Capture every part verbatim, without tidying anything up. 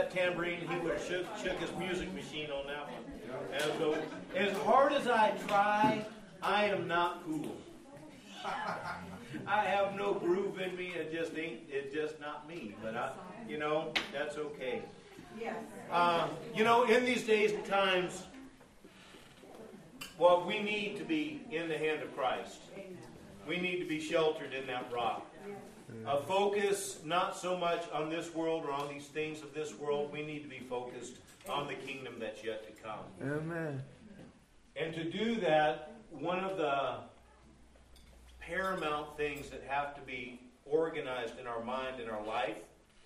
that tambourine, he would have shook, shook his music machine on that one. And so, as hard as I try, I am not cool. I have no groove in me. It just ain't. It's just not me. But I, you know, that's okay. Uh, you know, in these days and times, well, we need to be in the hand of Christ. We need to be sheltered in that rock. A focus not so much on this world or on these things of this world. We need to be focused on the kingdom that's yet to come. Amen. And to do that, one of the paramount things that have to be organized in our mind, in our life,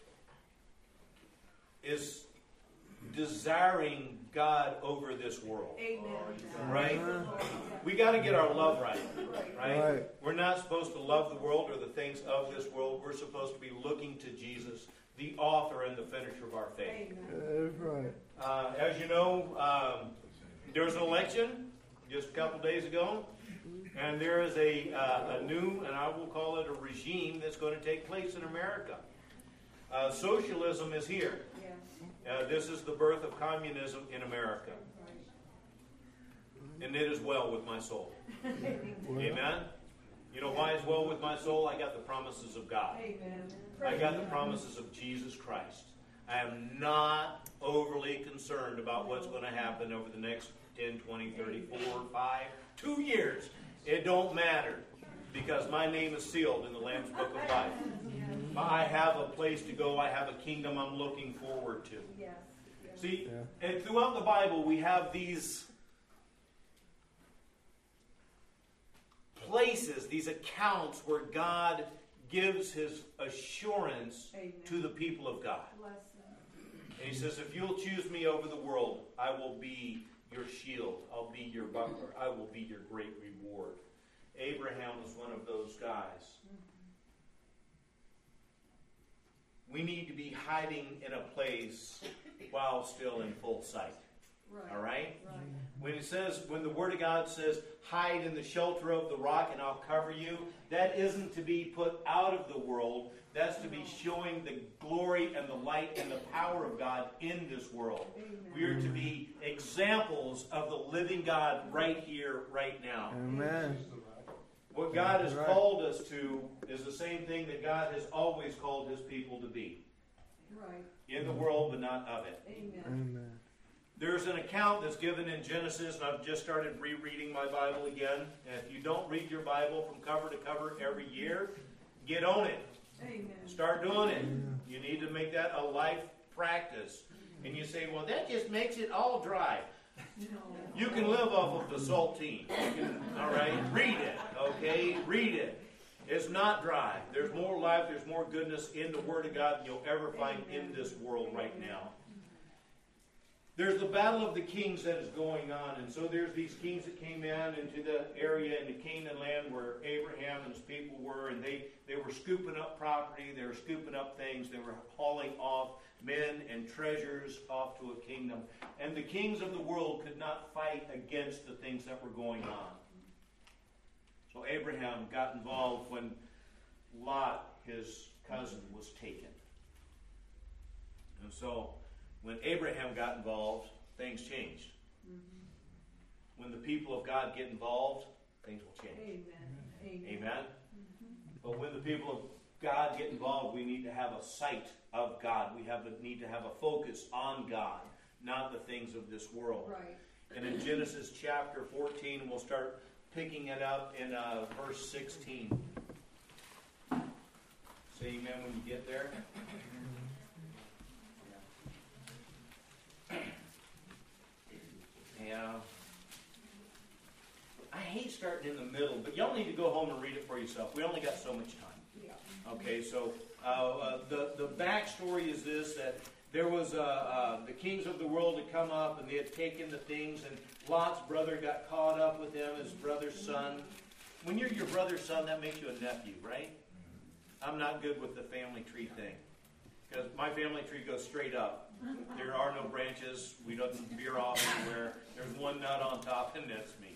is desiring God over this world. Amen. Right? We got to get our love right. Right? Right. We're not supposed to love the world or the things of this world. We're supposed to be looking to Jesus, the author and the finisher of our faith. That's right. Uh, as you know, um, there was an election just a couple days ago, and there is a, uh, a new, and I will call it a regime, that's going to take place in America. Uh, socialism is here. Uh, this is the birth of communism in America. And it is well with my soul. Amen? You know why it's well with my soul? I got the promises of God. I got the promises of Jesus Christ. I am not overly concerned about what's going to happen over the next ten, twenty, thirty, four, five, two years. It don't matter, because my name is sealed in the Lamb's Book of Life. I have a place to go. I have a kingdom I'm looking forward to. Yes. See, Yeah. and throughout the Bible, we have these places, these accounts where God gives his assurance Amen. to the people of God. Bless him. And he says, if you'll choose me over the world, I will be your shield. I'll be your buckler. I will be your great reward. Abraham was one of those guys. We need to be hiding in a place while still in full sight. Right. All right? Right. When it says, when the Word of God says, hide in the shelter of the rock and I'll cover you, that isn't to be put out of the world. That's to be showing the glory and the light and the power of God in this world. Amen. We are to be examples of the living God right here, right now. Amen. What God has Right. called us to is the same thing that God has always called his people to be. Right. In the world, but not of it. Amen. Amen. There's an account that's given in Genesis, and I've just started rereading my Bible again. And if you don't read your Bible from cover to cover every year, get on it. Amen. Start doing it. You need to make that a life practice. And you say, well, that just makes it all dry. No. You can live off of the saltine. You can, all right? Read it, okay? Read it. It's not dry. There's more life, there's more goodness in the Word of God than you'll ever find in this world right now. There's the battle of the kings that is going on, and so there's these kings that came in into the area in the Canaan land where Abraham and his people were, and they, they were scooping up property, they were scooping up things, they were hauling off men and treasures off to a kingdom. And the kings of the world could not fight against the things that were going on. So Abraham got involved when Lot, his cousin, was taken. And so when Abraham got involved, things changed. Mm-hmm. When the people of God get involved, things will change. Amen. Amen? Amen. But when the people of God get involved, we need to have a sight of God. We have a, need to have a focus on God, not the things of this world. Right. And in Genesis chapter fourteen, we'll start picking it up in uh, verse sixteen. Say amen when you get there. Yeah. I hate starting in the middle, but y'all need to go home and read it for yourself. We only got so much time. Yeah. Okay, so uh, uh, the, the backstory is this, that there was uh, uh, the kings of the world had come up and they had taken the things, and Lot's brother got caught up with them, his brother's son. When you're your brother's son, that makes you a nephew, right? I'm not good with the family tree thing, because my family tree goes straight up. There are no branches. We don't veer off anywhere. There's one nut on top, and that's me.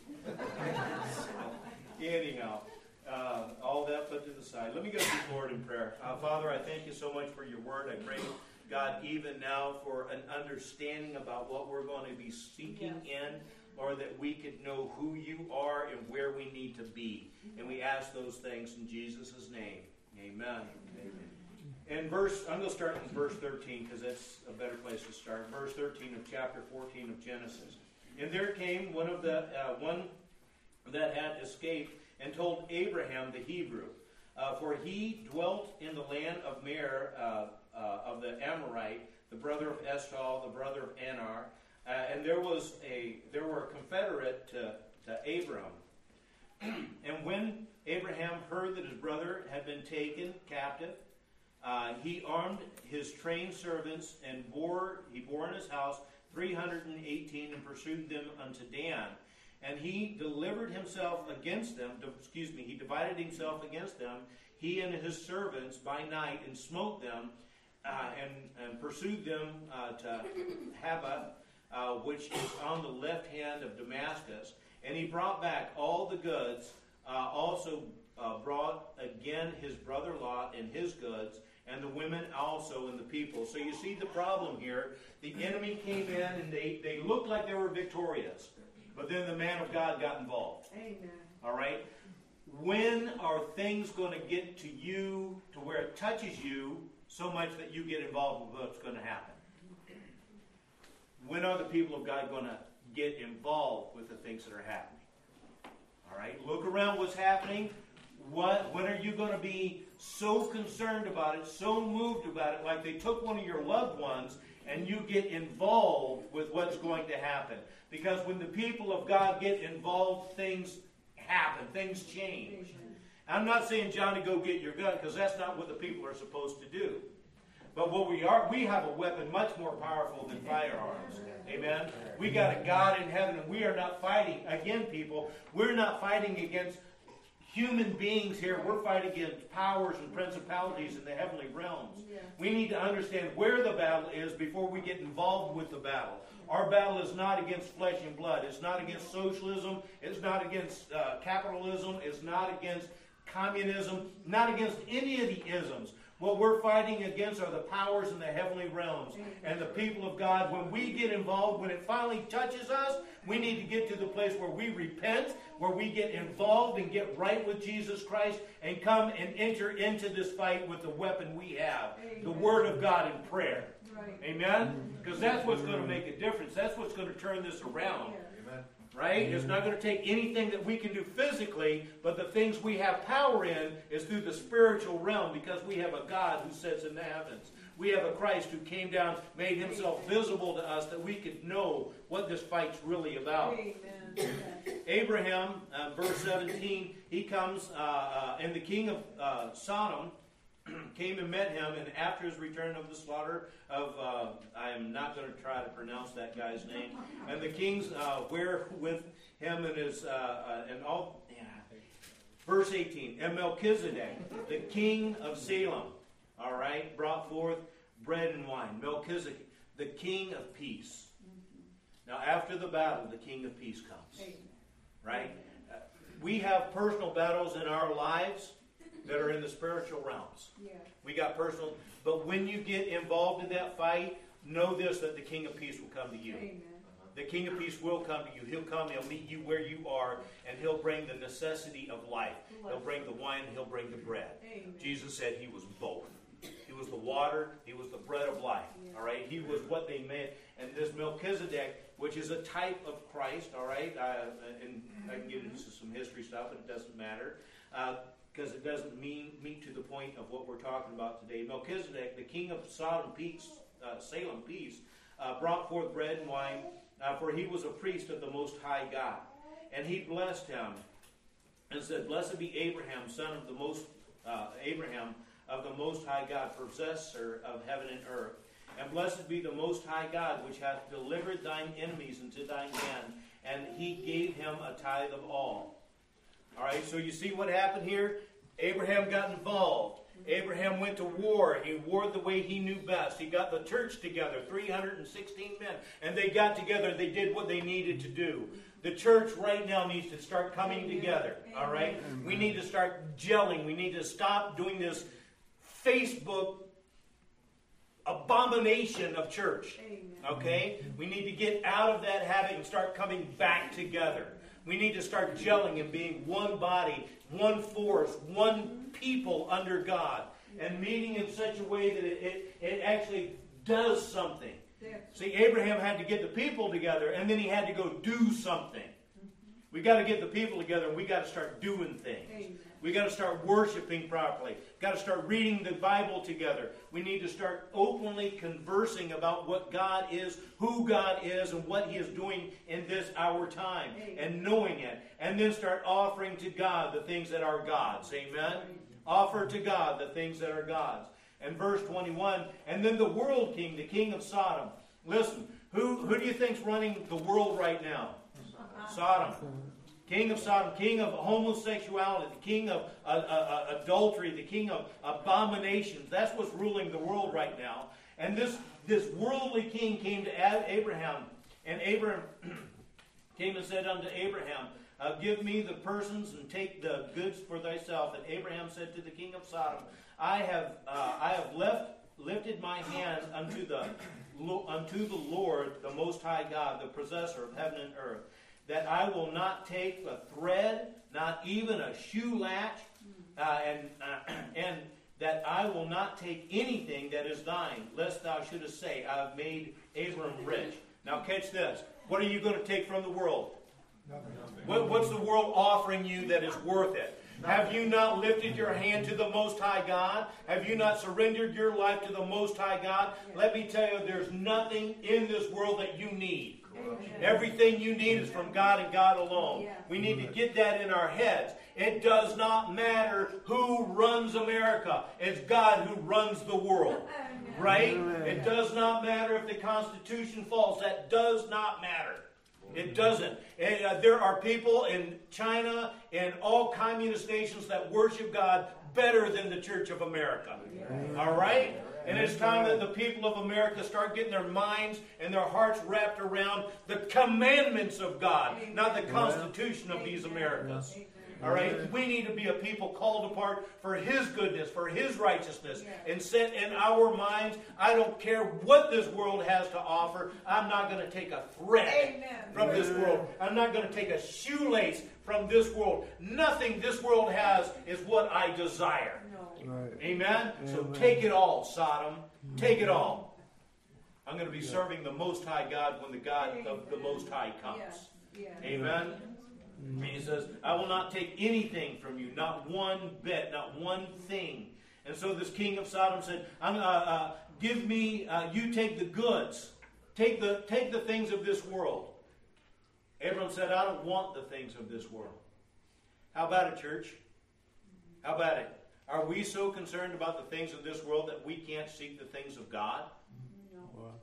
So, anyhow, uh, all that put to the side. Let me go to the Lord in prayer. Uh, Father, I thank you so much for your word. I pray God, even now for an understanding about what we're going to be seeking in, or that we could know who you are and where we need to be. And we ask those things in Jesus' name. Amen. Amen. And verse, I'm going to start in verse thirteen because that's a better place to start. Verse thirteen of chapter fourteen of Genesis. And there came one of the uh, one that had escaped and told Abraham the Hebrew, uh, for he dwelt in the land of Mer uh, uh, of the Amorite, the brother of Eshcol, the brother of Anar, uh, and there was a there were a confederate to, to Abram. And when Abraham heard that his brother had been taken captive, uh, he armed his trained servants and bore he bore in his house three hundred eighteen and pursued them unto Dan. And he delivered himself against them, excuse me, he divided himself against them, he and his servants by night, and smote them, uh, and, and pursued them uh, to Haba, uh, which is on the left hand of Damascus. And he brought back all the goods, uh, also uh, brought again his brother Lot and his goods, and the women also and the people. So you see the problem here. The enemy came in and they, they looked like they were victorious. But then the man of God got involved. Amen. All right? When are things going to get to you to where it touches you so much that you get involved with what's going to happen? When are the people of God going to get involved with the things that are happening? All right? Look around what's happening. What? When are you going to be so concerned about it, so moved about it, like they took one of your loved ones, and you get involved with what's going to happen? Because when the people of God get involved, things happen. Things change. I'm not saying, Johnny, go get your gun, because that's not what the people are supposed to do. But what we are, we have a weapon much more powerful than firearms. Amen? We got a God in heaven, and we are not fighting, again, people, we're not fighting against human beings here. We're fighting against powers and principalities in the heavenly realms. Yeah. We need to understand where the battle is before we get involved with the battle. Our battle is not against flesh and blood. It's not against socialism. It's not against uh, capitalism. It's not against communism. Not against any of the isms. What we're fighting against are the powers in the heavenly realms. And the people of God, when we get involved, when it finally touches us, we need to get to the place where we repent, where we get involved and get right with Jesus Christ, and come and enter into this fight with the weapon we have, Amen. The Word of God in prayer. Right. Amen? Because that's what's going to make a difference. That's what's going to turn this around. Amen. Right? It's not going to take anything that we can do physically, but the things we have power in is through the spiritual realm, because we have a God who sits in the heavens. We have a Christ who came down, made himself visible to us, that we could know what this fight's really about. Amen. Abraham, uh, verse seventeen, he comes, uh, uh, and the king of uh, Sodom came and met him, and after his return of the slaughter of, uh, I am not going to try to pronounce that guy's name, and the kings uh, were with him and his, uh, uh, and all, yeah. Verse eighteen, and Melchizedek, the king of Salem, all right, brought forth bread and wine. Melchizedek, the king of peace. Now, after the battle, the king of peace comes, right? Uh, we have personal battles in our lives that are in the spiritual realms. Yeah. We got personal, but when you get involved in that fight, know this, that the King of Peace will come to you. Amen. The King of Peace will come to you. He'll come, he'll meet you where you are, and he'll bring the necessity of life. He'll bring the wine, he'll bring the bread. Amen. Jesus said he was both. He was the water, he was the bread of life. Yeah. All right, he was what they meant. And this Melchizedek, which is a type of Christ, all right, uh, and I can get into some history stuff, but it doesn't matter. Uh, because it doesn't mean meet to the point of what we're talking about today. Melchizedek, the king of Sodom peace, uh, Salem peace, uh, brought forth bread and wine, uh, for he was a priest of the Most High God. And he blessed him and said, Blessed be Abraham, son of the Most uh, Abraham of the Most High God, possessor of heaven and earth. And blessed be the Most High God, which hath delivered thine enemies into thine hand. And he gave him a tithe of all. All right, so you see what happened here? Abraham got involved. Abraham went to war. He warred the way he knew best. He got the church together, three hundred sixteen men, and they got together and they did what they needed to do. The church right now needs to start coming together, all right? We need to start gelling. We need to stop doing this Facebook abomination of church. Amen. Okay? We need to get out of that habit and start coming back together. We need to start gelling and being one body, one force, one people under God. And meeting in such a way that it, it, it actually does something. See, Abraham had to get the people together, and then he had to go do something. We got to get the people together, and we got to start doing things. Amen. We got to start worshiping properly. Got to start reading the Bible together. We need to start openly conversing about what God is, who God is, and what He is doing in this our time, Amen. and knowing it. And then start offering to God the things that are God's. Amen? Offer to God the things that are God's. And verse twenty-one, and then the world king, the king of Sodom. Listen, who, who do you think's running the world right now? Sodom. King of Sodom, king of homosexuality, the king of uh, uh, adultery, the king of abominations. That's what's ruling the world right now. And this, this worldly king came to Abraham, and Abraham came and said unto Abraham, uh, give me the persons and take the goods for thyself. And Abraham said to the king of Sodom, I have uh, I have left lifted my hand unto the unto the Lord, the Most High God, the possessor of heaven and earth, that I will not take a thread, not even a shoe latch, uh, and uh, and that I will not take anything that is thine, lest thou shouldest say, I have made Abram rich. Now catch this. What are you going to take from the world? What, what's the world offering you that is worth it? Have you not lifted your hand to the Most High God? Have you not surrendered your life to the Most High God? Let me tell you, there's nothing in this world that you need. Everything you need is from God and God alone. We need to get that in our heads. It does not matter who runs America. It's God who runs the world. Right? It does not matter if the Constitution falls. That does not matter. It doesn't. And, uh, there are people in China and all communist nations that worship God better than the Church of America. All right? And it's time that the people of America start getting their minds and their hearts wrapped around the commandments of God, not the Constitution of these Americas. All right? We need to be a people called apart for His goodness, for His righteousness, and set in our minds, I don't care what this world has to offer, I'm not going to take a thread Amen. from this world. I'm not going to take a shoelace from this world. Nothing this world has is what I desire. No. Right. Amen? So Amen. take it all, Sodom. Take it all. I'm going to be serving the Most High God when the God of the Most High comes. Yes. Yes. Amen? And He says, I will not take anything from you, not one bit, not one thing. And so this king of Sodom said, I'm, uh, uh, give me, uh, you take the goods. Take the, take the things of this world. Abram said, I don't want the things of this world. How about it, church? How about it? Are we so concerned about the things of this world that we can't seek the things of God? No. Wow.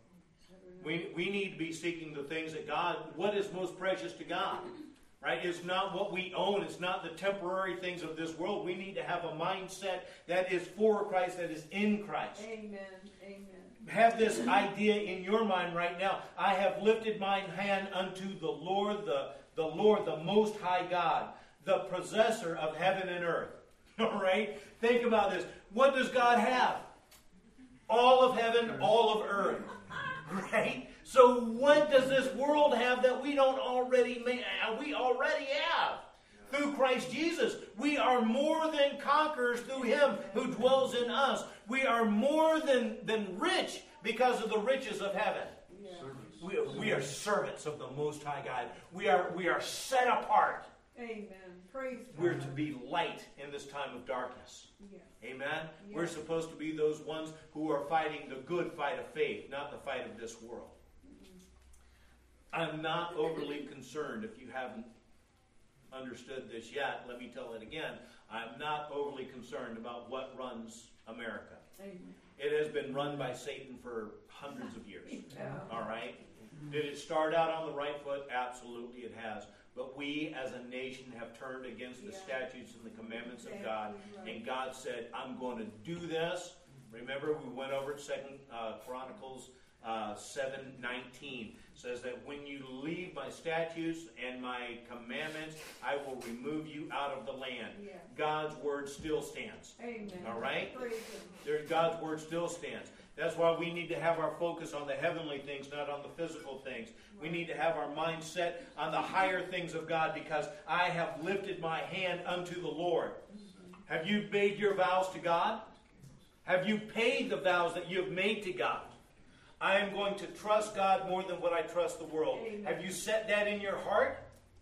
We, we need to be seeking the things that God, what is most precious to God? Right? It's not what we own. It's not the temporary things of this world. We need to have a mindset that is for Christ, that is in Christ. Amen. Amen. Have this idea in your mind right now. I have lifted mine hand unto the Lord, the, the Lord, the Most High God, the possessor of heaven and earth. All right? Think about this. What does God have? All of heaven, all of earth. Right? So what does this world have that we don't already ma- we already have? Through Christ Jesus. We are more than conquerors through Him who dwells in us. We are more than, than rich because of the riches of heaven. Yeah. We, we are servants of the Most High God. We are, we are set apart. Amen. Praise We're God. to be light in this time of darkness. Yes. Amen? Yes. We're supposed to be those ones who are fighting the good fight of faith, not the fight of this world. I'm not overly concerned, if you haven't understood this yet, let me tell it again. I'm not overly concerned about what runs America. Amen. It has been run by Satan for hundreds of years. Yeah. All right? Did it start out on the right foot? Absolutely it has. But we as a nation have turned against the Yeah. statutes and the commandments of Exactly God. right. And God said, I'm going to do this. Remember, we went over Second uh, Chronicles uh, seven nineteen. Says that when you leave my statutes and my commandments, I will remove you out of the land. Yeah. God's word still stands. Amen. All right? Praise Him. There, God's word still stands. That's why we need to have our focus on the heavenly things, not on the physical things. We need to have our mind set on the higher things of God, because I have lifted my hand unto the Lord. Have you made your vows to God? Have you paid the vows that you have made to God? I am going to trust God more than what I trust the world. Amen. Have you set that in your heart?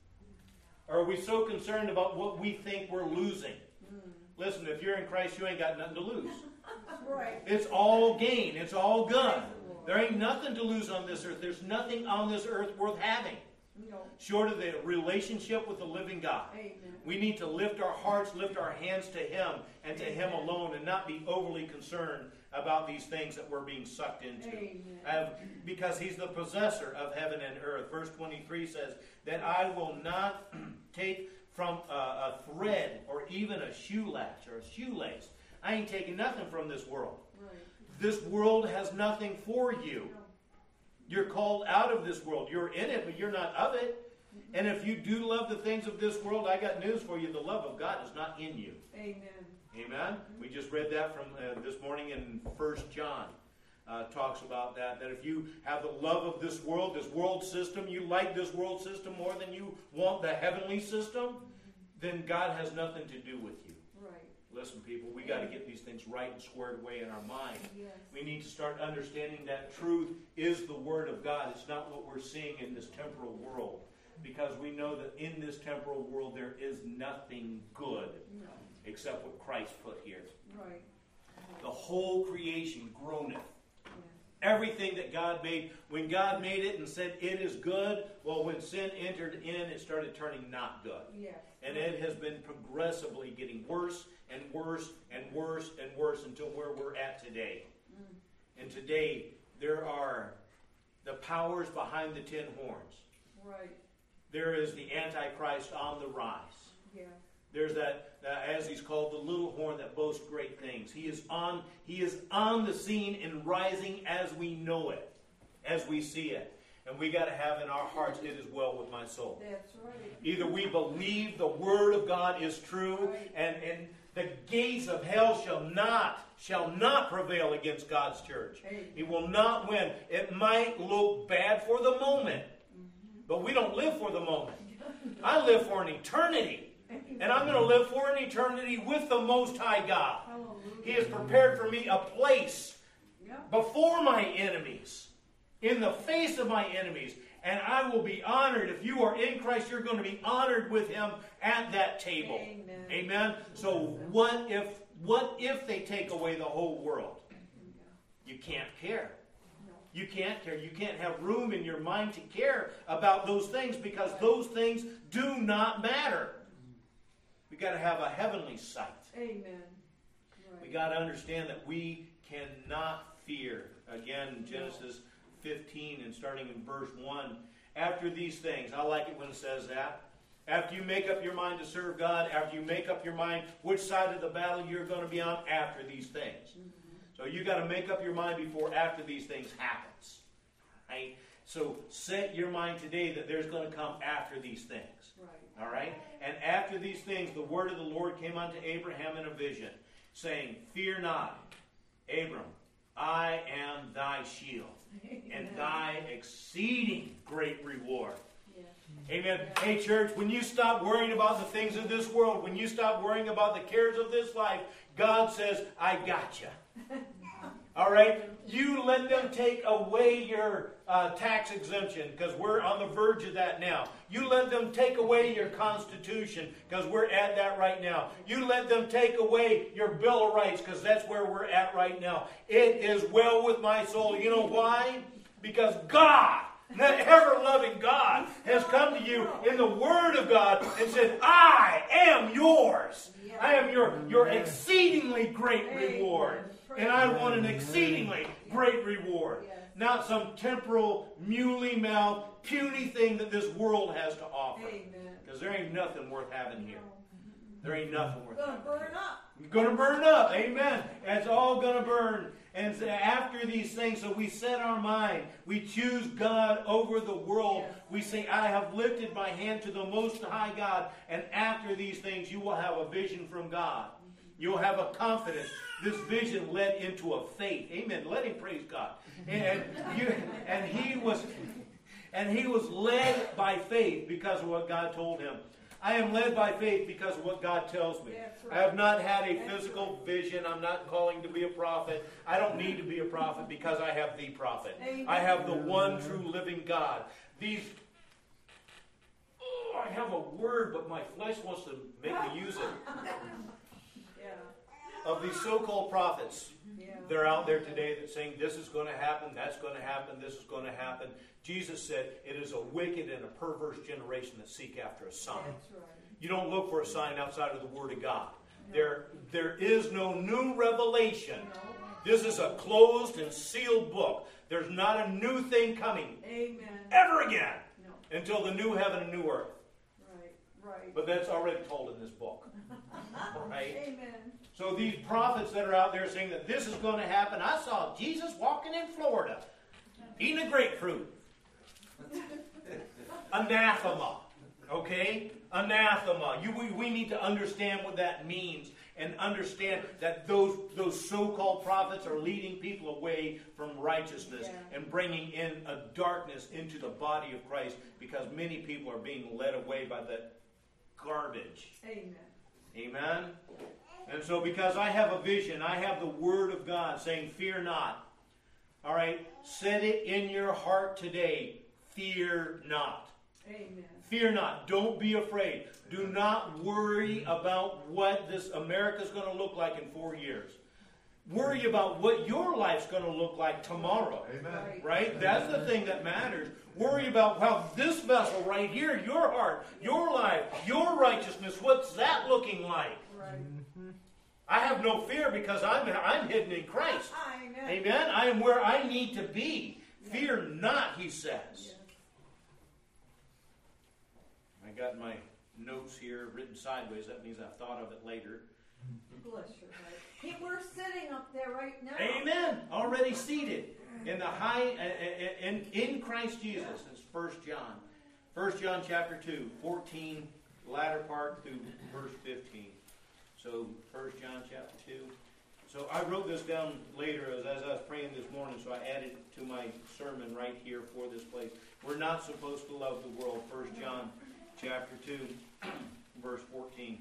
Or are we so concerned about what we think we're losing? Mm. Listen, if you're in Christ, you ain't got nothing to lose. Right. It's all gain. It's all good. There ain't nothing to lose on this earth. There's nothing on this earth worth having. No. Short of the relationship with the living God. Amen. We need to lift our hearts, lift our hands to Him and to Amen. Him alone, and not be overly concerned about these things that we're being sucked into. Uh, because He's the possessor of heaven and earth. Verse twenty-three says that I will not take from a, a thread or even a shoe latch or a shoelace. I ain't taking nothing from this world. Right. This world has nothing for you. You're called out of this world. You're in it, but you're not of it. And if you do love the things of this world, I got news for you. The love of God is not in you. Amen. Amen? We just read that from uh, this morning in First John. Uh, talks about that. That if you have the love of this world, this world system, you like this world system more than you want the heavenly system, then God has nothing to do with you. Right. Listen, people, we got to get these things right and squared away in our mind. Yes. We need to start understanding that truth is the Word of God. It's not what we're seeing in this temporal world. Because we know that in this temporal world there is nothing good no. except what Christ put here. Right. The whole creation groaneth. Yeah. Everything that God made, when God made it and said it is good, well, when sin entered in, it started turning not good. Yes. And it has been progressively getting worse and worse and worse and worse until where we're at today. Mm. And today, there are the powers behind the ten horns. Right. There is the Antichrist on the rise. Yeah. There's that, that, as he's called, the little horn that boasts great things. He is on, he is on the scene and rising as we know it, as we see it. And we got to have in our hearts, it is well with my soul. That's right. Either we believe the Word of God is true, right. and, and the gates of hell shall not, shall not prevail against God's church. Amen. He will not win. It might look bad for the moment. But we don't live for the moment. I live for an eternity. And I'm going to live for an eternity with the Most High God. He has prepared for me a place before my enemies, in the face of my enemies. And I will be honored. If you are in Christ, you're going to be honored with Him at that table. Amen. Amen. So what if, what if they take away the whole world? You can't care. You can't care. You can't have room in your mind to care about those things, because those things do not matter. We got to have a heavenly sight. Amen. Right. We got to understand that we cannot fear. Again, Genesis fifteen and starting in verse one. After these things, I like it when it says that. After you make up your mind to serve God, after you make up your mind which side of the battle you're going to be on, after these things. Mm-hmm. So you got to make up your mind before after these things happens. Right? So set your mind today that there's going to come after these things. Right. All right? And after these things, the word of the Lord came unto Abraham in a vision, saying, Fear not, Abram, I am thy shield, and thy exceeding great reward. Yeah. Amen. Yeah. Hey, church, when you stop worrying about the things of this world, when you stop worrying about the cares of this life, God says, I got you. All right? You let them take away your uh, tax exemption, because we're on the verge of that now. You let them take away your Constitution, because we're at that right now. You let them take away your Bill of Rights, because that's where we're at right now. It is well with my soul. You know why? Because God, that ever-loving God, has come to you in the Word of God and said, I am yours. I am your, your exceedingly great reward. And I want an exceedingly great reward. Not some temporal, muley-mouthed, puny thing that this world has to offer. Because there ain't nothing worth having here. There ain't nothing worth having. It's going to burn up. It's going to burn up. Amen. It's all going to burn. And so after these things, so we set our mind. We choose God over the world. Yes. We say, I have lifted my hand to the Most High God. And after these things, you will have a vision from God. You'll have a confidence. This vision led into a faith. Amen. Let him praise God. And you, and he was, and he was led by faith because of what God told him. I am led by faith because of what God tells me. Right. I have not had a physical vision. I'm not calling to be a prophet. I don't need to be a prophet because I have the prophet. Amen. I have the one true living God. These, oh, I have a word, but my flesh wants to make me use it. Yeah. Of these so-called prophets, Yeah. they're out there today that saying this is going to happen, that's going to happen, this is going to happen. Jesus said it is a wicked and a perverse generation that seek after a sign. That's right. You don't look for a sign outside of the Word of God. There, there is no new revelation. This is a closed and sealed book. There's not a new thing coming Amen. ever again No. until the new heaven and new earth. Right. Right. But that's already told in this book. Right? Amen. So these prophets that are out there saying that this is going to happen. I saw Jesus walking in Florida, eating a grapefruit. Anathema. Okay? Anathema. You, we, we need to understand what that means and understand that those, those so-called prophets are leading people away from righteousness Yeah. and bringing in a darkness into the body of Christ because many people are being led away by that garbage. Amen. Amen? And so because I have a vision, I have the Word of God saying, fear not. All right? Set it in your heart today. Fear not. Amen. Fear not. Don't be afraid. Do not worry about what this America's going to look like in four years. Worry about what your life's going to look like tomorrow. Amen. Right? That's the thing that matters. Worry about how this vessel right here, your heart, your life, your righteousness, what's that looking like? Right. I have no fear because I'm, I'm hidden in Christ. Amen. Amen? I am where I need to be. Fear not, he says. Yes. I got my notes here written sideways. That means I've thought of it later. Bless your heart. Hey, we're sitting up there right now. Amen. Already seated in the high in, in Christ Jesus. It's First John. First John chapter two, fourteen, latter part through verse fifteen. So First John chapter two. So I wrote this down later as, as I was praying this morning, so I added it to my sermon right here for this place. We're not supposed to love the world. First John chapter two, verse fourteen.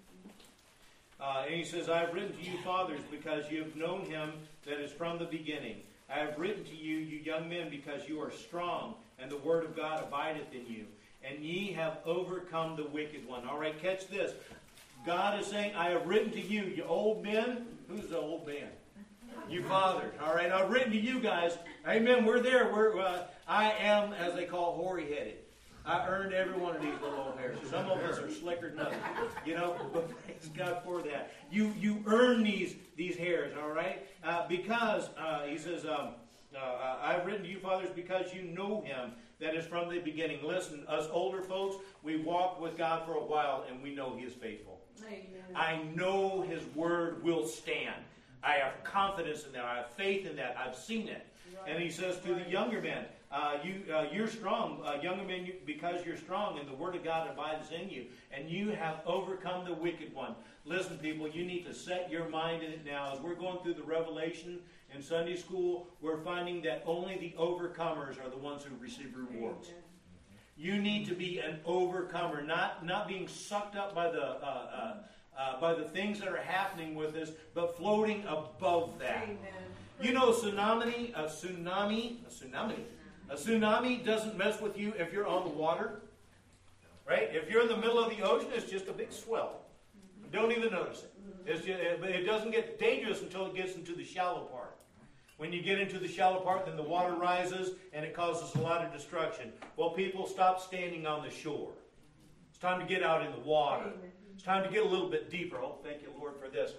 Uh, and he says, I have written to you, fathers, because you have known him that is from the beginning. I have written to you, you young men, because you are strong, and the word of God abideth in you. And ye have overcome the wicked one. All right, catch this. God is saying, I have written to you, you old men. Who's the old man? You fathers. All right, I've written to you guys. Amen, we're there. We're, uh, I am, as they call, hoary-headed. I earned every one of these little old hairs. Some of us are slicker than others. You know, but praise God for that. You you earn these these hairs, all right? Uh, because, uh, he says, um, uh, I've written to you, fathers, because you know him that is from the beginning. Listen, us older folks, we walked with God for a while, and we know he is faithful. Amen. I know his word will stand. I have confidence in that. I have faith in that. I've seen it. Right. And he says to the younger men, uh, you, uh, you're strong, uh, younger men, you, because you're strong, and the word of God abides in you, and you have overcome the wicked one. Listen, people, you need to set your mind in it now. As we're going through the Revelation in Sunday school, we're finding that only the overcomers are the ones who receive rewards. Amen. You need to be an overcomer, not, not being sucked up by the... Uh, uh, Uh, by the things that are happening with us, but floating above that. Amen. You know, a tsunami, a tsunami, a tsunami, a tsunami doesn't mess with you if you're on the water, right? If you're in the middle of the ocean, it's just a big swell. Don't even notice it. It's just, it doesn't get dangerous until it gets into the shallow part. When you get into the shallow part, then the water rises and it causes a lot of destruction. Well, people, stop standing on the shore. It's time to get out in the water. Amen. It's time to get a little bit deeper. Oh, thank you, Lord, for this.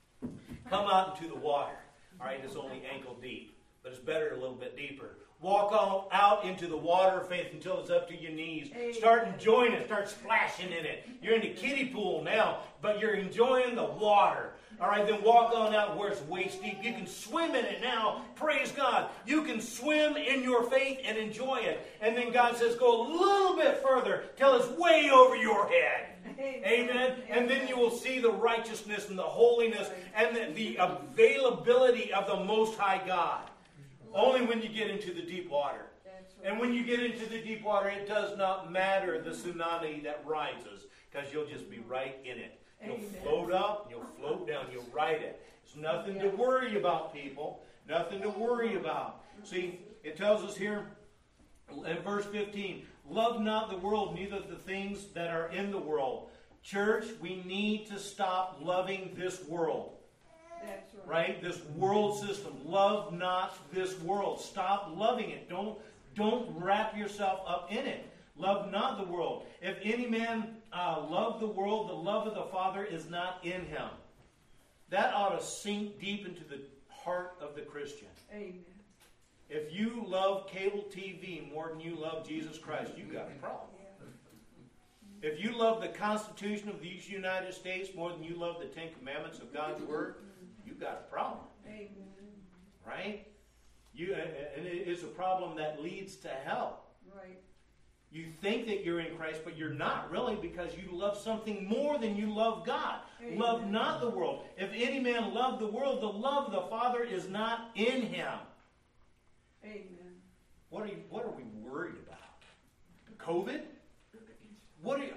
Come out into the water. All right, it's only ankle deep, but it's better a little bit deeper. Walk on out into the water of faith until it's up to your knees. Amen. Start enjoying it. Start splashing in it. You're in the kiddie pool now, but you're enjoying the water. All right, then walk on out where it's waist deep. You can swim in it now. Praise God. You can swim in your faith and enjoy it. And then God says, go a little bit further till it's way over your head. Amen. Amen. And then you will see the righteousness and the holiness and the, the availability of the Most High God. Only when you get into the deep water. And when you get into the deep water, it does not matter the tsunami that rises, because you'll just be right in it. You'll Amen. Float up, you'll float down, you'll ride it. It's nothing yeah. to worry about, people. Nothing to worry about. See, it tells us here in verse fifteen, love not the world, neither the things that are in the world. Church, we need to stop loving this world. That's right. Right? This world system. Love not this world. Stop loving it. Don't, don't wrap yourself up in it. Love not the world. If any man uh, love the world, the love of the Father is not in him. That ought to sink deep into the heart of the Christian. Amen. If you love cable T V more than you love Jesus Christ, you've got a problem. If you love the Constitution of these United States more than you love the Ten Commandments of God's Word, you've got a problem. Amen. Right? You, and it's a problem that leads to hell. Right. You think that you're in Christ, but you're not really, because you love something more than you love God. Amen. Love not the world. If any man love the world, the love of the Father is not in him. Amen. What are you, what are we worried about? COVID? What are you?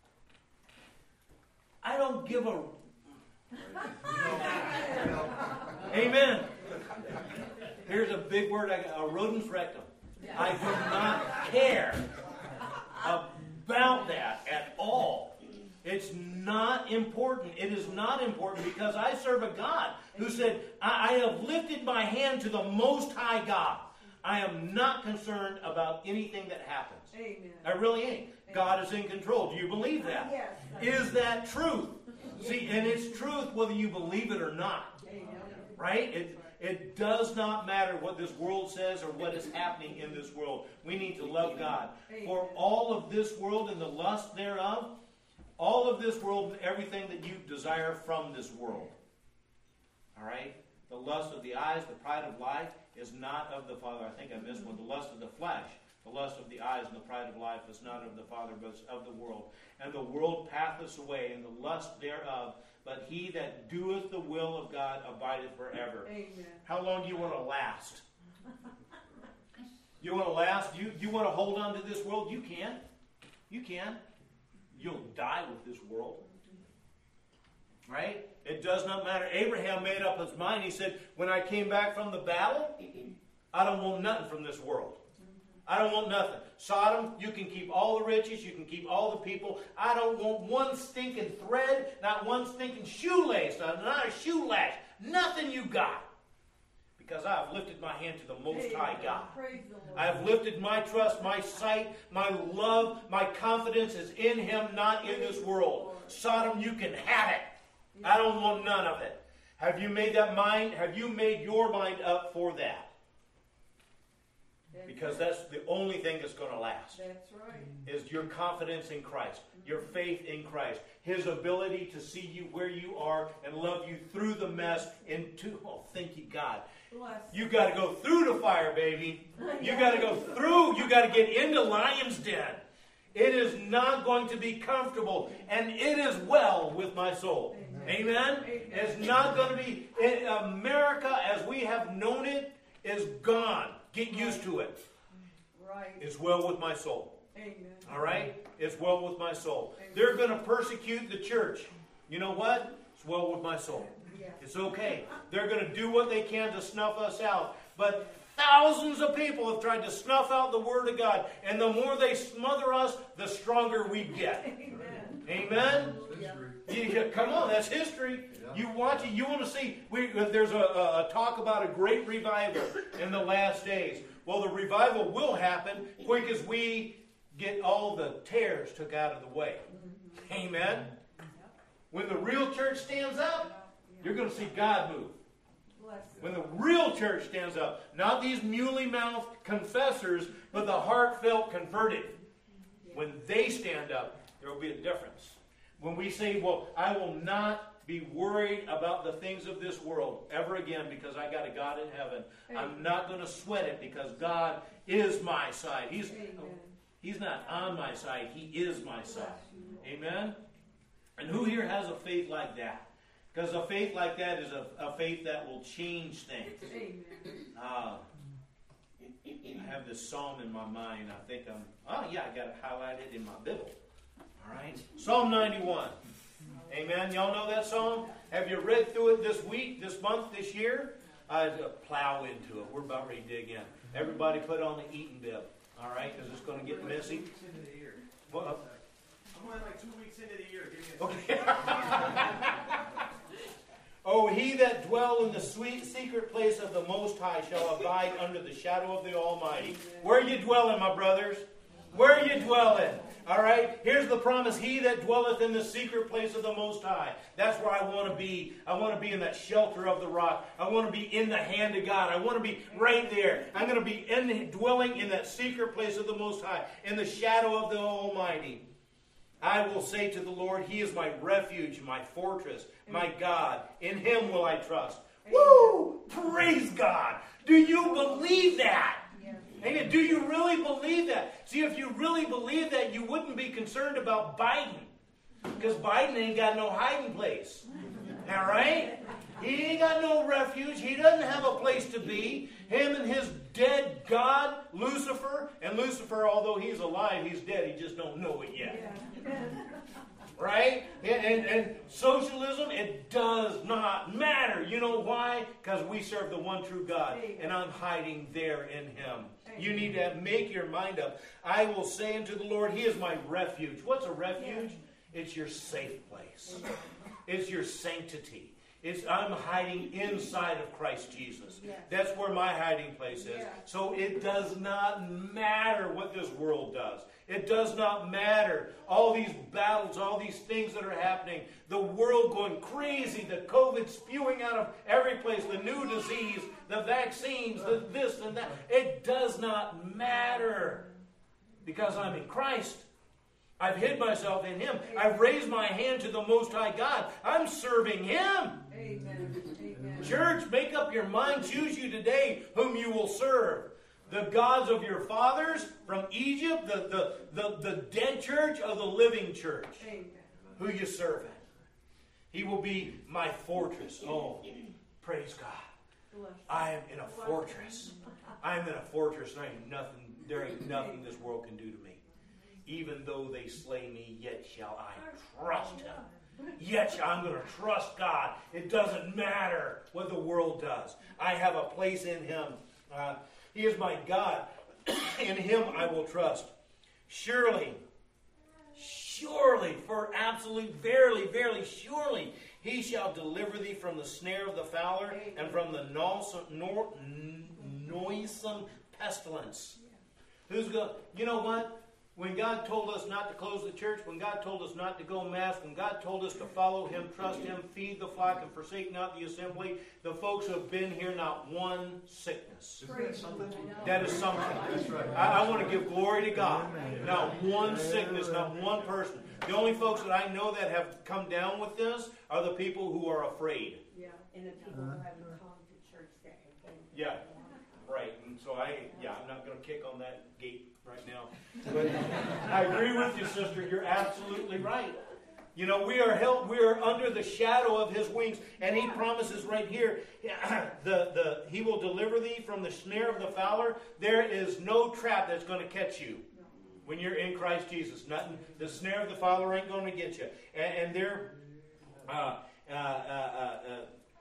I don't give a... Amen. Here's a big word, a rodent's rectum. I do not care about that at all. It's not important. It is not important because I serve a God who said, I, I have lifted my hand to the Most High God. I am not concerned about anything that happens. Amen. I really ain't. Amen. God is in control. Do you believe that? Yes. Is that truth? See, and it's truth whether you believe it or not. Amen. Right? It, it does not matter what this world says or what is happening in this world. We need to love God. For all of this world and the lust thereof, all of this world and everything that you desire from this world. All right? The lust of the eyes, the pride of life is not of the Father. I think I missed one. The lust of the flesh, the lust of the eyes and the pride of life is not of the Father, but is of the world. And the world passeth away, and the lust thereof, but he that doeth the will of God abideth forever. Amen. How long do you want to last? You want to last? You, you want to hold on to this world? You can. You can. You'll die with this world. Right? It does not matter. Abraham made up his mind. He said, when I came back from the battle, I don't want nothing from this world. I don't want nothing. Sodom, you can keep all the riches. You can keep all the people. I don't want one stinking thread, not one stinking shoelace, not a shoelash. Nothing you got. Because I have lifted my hand to the Most High God. I have lifted my trust, my sight, my love, my confidence is in Him, not in this world. Sodom, you can have it. I don't want none of it. Have you made that mind? Have you made your mind up for that? Because that's the only thing that's going to last. That's right. Is your confidence in Christ, your faith in Christ, His ability to see you where you are and love you through the mess into, oh, thank you, God. Bless. You got to go through the fire, baby. You got to go through. You got to get into lion's den. It is not going to be comfortable, and it is well with my soul. Amen? Amen? Amen. It's not going to be, in America as we have known it is gone. Get used to it. Right. It's well with my soul. Amen. All right? It's well with my soul. Amen. They're going to persecute the church. You know what? It's well with my soul. Yeah. It's okay. They're going to do what they can to snuff us out. But thousands of people have tried to snuff out the Word of God. And the more they smother us, the stronger we get. Amen? Amen? Yeah. You, come on, that's history. Yeah. You watch it. You want to see. We, there's a, a talk about a great revival in the last days. Well, the revival will happen quick as we get all the tares took out of the way. Mm-hmm. Amen? When the real church stands up, you're going to see God move. When the real church stands up, not these muley-mouthed confessors, but the heartfelt converted. When they stand up, there will be a difference. When we say, well, I will not be worried about the things of this world ever again because I got a God in heaven. I'm not going to sweat it because God is my side. He's, he's not on my side. He is my side. Amen? And who here has a faith like that? Because a faith like that is a, a faith that will change things. Uh, I have this psalm in my mind. I think I'm, oh yeah, I got it highlighted in my Bible. All right. Psalm ninety-one. Amen. Y'all know that psalm? Have you read through it this week, this month, this year? I uh, plow into it. We're about ready to dig in. Everybody put on the eating bib. All right? Because it's going to get messy. What? I'm only like two weeks into the year. Okay. Oh, he that dwell in the sweet secret place of the Most High shall abide under the shadow of the Almighty. Where are you dwelling, my brothers? Where are you dwelling? All right, here's the promise. He that dwelleth in the secret place of the Most High. That's where I want to be. I want to be in that shelter of the rock. I want to be in the hand of God. I want to be right there. I'm going to be in, dwelling in that secret place of the Most High, in the shadow of the Almighty. I will say to the Lord, He is my refuge, my fortress, my God. In Him will I trust. Woo! Praise God. Do you believe that? Amen. Do you really believe that? See, if you really believe that, you wouldn't be concerned about Biden. Because Biden ain't got no hiding place. All right? He ain't got no refuge. He doesn't have a place to be. Him and his dead God, Lucifer. And Lucifer, although he's alive, he's dead. He just don't know it yet. Right? And, and, and socialism, it does not matter. You know why? Because we serve the one true God. And I'm hiding there in Him. You need to make your mind up. I will say unto the Lord, He is my refuge. What's a refuge? It's your safe place. It's your sanctity. It's I'm hiding inside of Christ Jesus. That's where my hiding place is. So it does not matter what this world does. It does not matter. All these battles, all these things that are happening, the world going crazy, the COVID spewing out of every place, the new disease, the vaccines, the this and that. It does not matter because I'm in Christ. I've hid myself in Him. I've raised my hand to the Most High God. I'm serving Him. Amen. Amen. Church, make up your mind. Choose you today whom you will serve. The gods of your fathers from Egypt, the, the, the, the dead church or the living church. Amen. Who you serving. He will be my fortress. Oh, praise God. I am in a fortress. I am in a fortress and I ain't nothing, there ain't nothing this world can do to me. Even though they slay me, yet shall I trust Him. Yet I'm going to trust God. It doesn't matter what the world does. I have a place in Him. Uh, he is my God. In Him I will trust. Surely, surely, for absolutely, verily, verily, surely, He shall deliver thee from the snare of the fowler and from the noisome pestilence. Who's going? You know what? When God told us not to close the church, when God told us not to go mass, when God told us to follow Him, trust Him, feed the flock, and forsake not the assembly, the folks who have been here, not one sickness. Isn't that something? That is something. That's right. I, I want to give glory to God. Not one sickness, not one person. The only folks that I know that have come down with this are the people who are afraid. Yeah, and the people who haven't come to church that have been. Yeah, right. And so I, yeah, I'm not going to kick on that gate right now. But I agree with you, sister. You're absolutely right. You know, we are held, we are under the shadow of His wings, and He promises right here, the the He will deliver thee from the snare of the fowler. There is no trap that's going to catch you when you're in Christ Jesus. Nothing. The snare of the fowler ain't going to get you. And, and there, uh, uh, uh, uh, uh,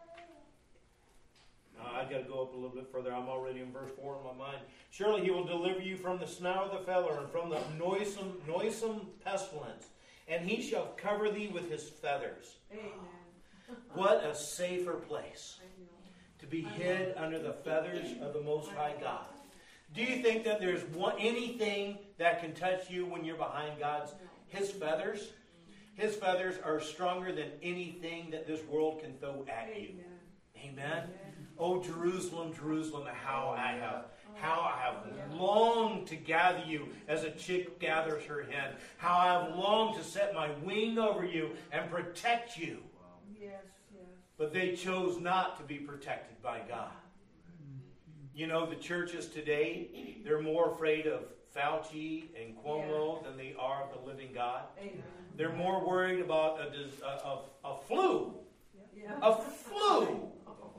Uh, I've got to go up a little bit further. I'm already in verse four in my mind. Surely He will deliver you from the snare of the fowler and from the noisome, noisome pestilence. And He shall cover thee with His feathers. Amen. What a safer place to be hid under the feathers of the Most High God. Do you think that there's one, anything that can touch you when you're behind God's? His feathers? His feathers are stronger than anything that this world can throw at you. Amen. Oh, Jerusalem, Jerusalem, how I have, how I have longed to gather you as a chick gathers her hen. How I have longed to set my wing over you and protect you. Yes, yes. But they chose not to be protected by God. You know, the churches today, they're more afraid of Fauci and Cuomo yeah. than they are of the living God. Amen. They're more worried about a, a, a, a flu, yeah. a flu,